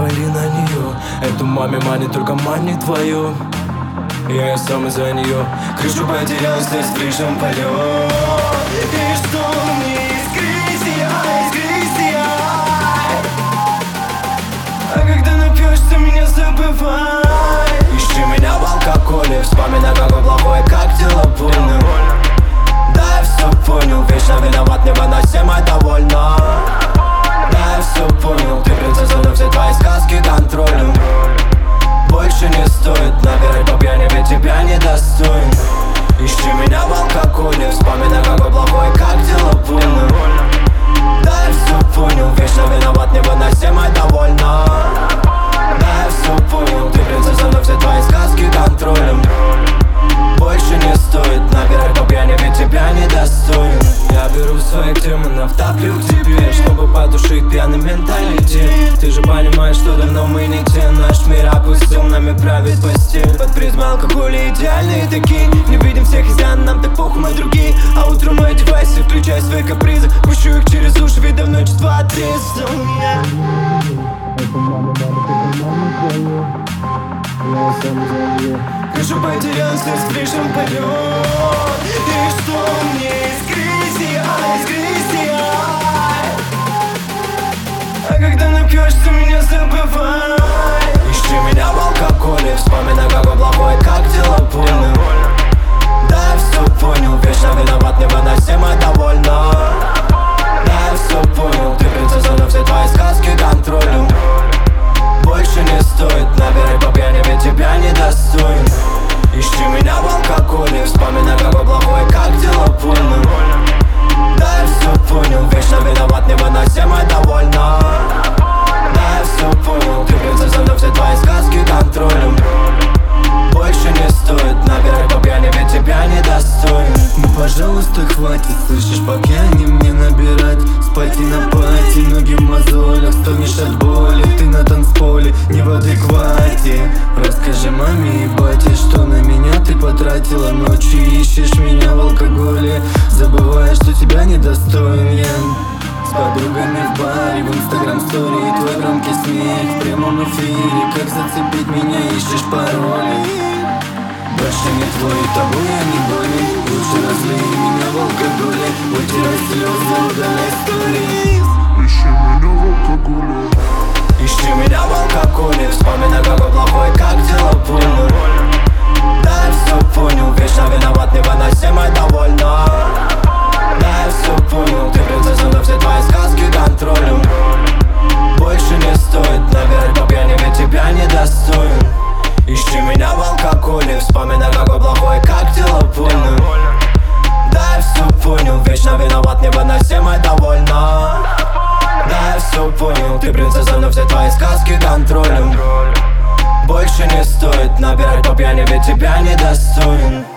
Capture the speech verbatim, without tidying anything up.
пали на нее. Эту маме манит только манит твою. Я сам из-за нее крышу потерял, здесь слишком полет. И что мне изгрызть я, изгрызть я? А когда напьешься, меня забывай. Ищи меня в алкоголе, вспоминай, какой плохой, как дело больно. Да, я все понял, вечно виноват, не вынося мой довольно. Да, я все понял, ты принцесса, но все твои сказки контролю. Больше не стоит набирать по пьяни, ведь тебя недостоин. Ищи меня в алкоголе, вспоминай, какой плохой, как дело больно. Да, я все понял, вечно виноват, невыносимо довольно. Да, я все понял, ты принцесса, но все твои сказки контролем. Больше не стоит набирать по пьяни, ведь тебя недостоин. Я беру своих демонов, топлю к тебе, чтобы потушить пьяный менталитет. Ты же понимаешь, что давно мы не те. Наш мир опустил, нами правит постель. Под призмой алкоголя идеальные такие. Не видим всех изъян, нам так похуй, мы другие. А утром мои девайсы, включай свои капризы. Пущу их через уши, ведь давно чувства отрезал меня. Крышу потерял, здесь слишком полет. И что мне изгрызть я, изгрызть я? А когда напьешься, меня забывай. Ищи меня в алкоголе, вспоминай, какой плохой, как дело больно. Да, я все понял, вечно виноват, невыносимо довольно. Да, я все понял, ты принцесса, но все твои сказки контролю. Больше не стоит набирать по пьяни, ведь тебя недостоин. Ищи меня в алкоголе, вспоминай, какой плохой, как дело больно. Да, я все понял, вечно виноват, невыносимо довольно. Да, я все понял, ты принцесса, но все твои сказки контролем. Больше не стоит набирать по пьяни, ведь тебя недостоин. Ну пожалуйста хватит, слышишь, по пьяни мне набирать. Спать и на пати, ноги в мозолях, стонешь от боли. Ты на танцполе, не в адеквате. Расскажи маме и бате, что на меня ты потратила ночью. Ищешь меня в алкоголе, забываешь, что тебя недостоин я. С подругами в баре, в инстаграм стори, твой громкий смех в прямом эфире. Как зацепить меня, ищешь пароли. Больше не твой, тобой я не болен. Лучше разлей меня в алкоголе, вытирай слезы, удаляй истории. Ищи меня в алкоголе. Ищи меня в алкоголе, вспоминай, какой плохой, как дело больно. Да, я все понял, вечно виноват, невыносимо довольно. Да, я все понял, ты принцесса, но все твои сказки контролем. Больше не стоит набирать по пьяни, ведь тебя недостоин. Ищи меня в алкоголе, вспоминай, какой плохой, как дело больно. Да, я все понял, вечно виноват, невыносимо довольно. Да, я все понял, ты принцесса, но все твои сказки контролем. Больше не стоит набирать по пьяни, ведь тебя недостоин.